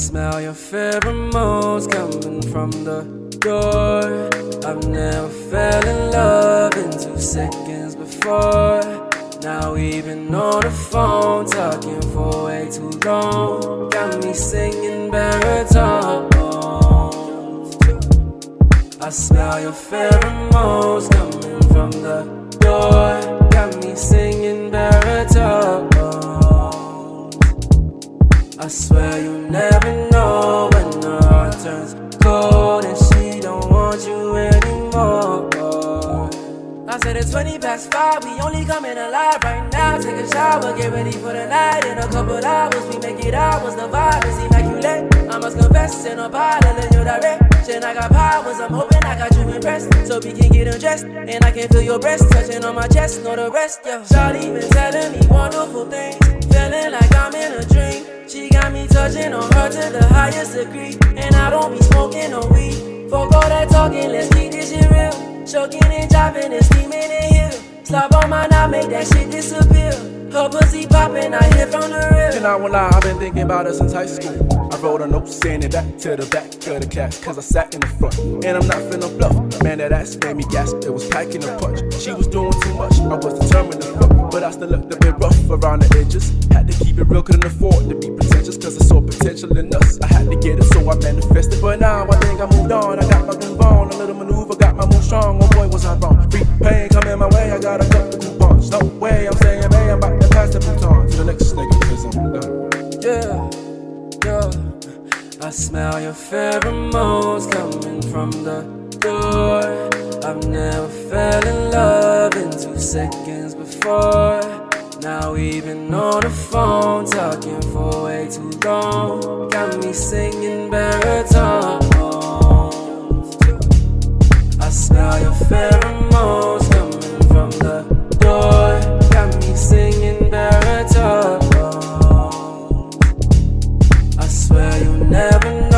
smell your pheromones coming from the door. I've never fell in love in 2 seconds before. Now we've been on the phone talking for way too long. Got me singing baritones. I smell your pheromones coming from the door. Got me singing baritones. I swear you never know when her heart turns cold and she don't want you anymore. I said it's 20 past 5, we only coming alive right now. Take a shower, get ready for the night. In a couple hours, we make it hours. The vibe is immaculate. I must confess, in a bottle in your direction. I got powers, I'm hoping I got you impressed. So we can get undressed, and I can feel your breast touching on my chest. Know the rest, yo. Shawty been telling me wonderful things, feeling like I'm in a dream. She got me touching on her to the highest degree, and I don't be smoking no weed. Fuck all that talking, let's keep this shit real. Choking and jiving and steaming in here. Slap on my knob, make that shit disappear. Her pussy popping, I hear from the real. And I won't lie, I've been thinking about her since high school. I wrote a note saying it back to the back of the class, cause I sat in the front. And I'm not finna bluff. Man, that ass made me gasp, it was packing a punch. She was doing too much, I was determined to fuck. But I still looked a bit rough around the edges. Had to keep it real, couldn't afford to be pretentious, cause I saw potential in us. I had to get it, so I manifested. But now I think I moved on, I got my groove on. A little maneuver, got my move strong. Oh boy, was I wrong. Free pain coming my way, I gotta cut the coupons. No way, I'm saying, man, I'm about to pass the baton to the next nigga, cause I'm done. Yeah. I smell your pheromones coming from the door. I've never fell in love in 2 seconds before. Now we've been on the phone talking for way too long. Got me singing baritones. I smell your pheromones coming from the door. Got me singing baritones. I swear you never know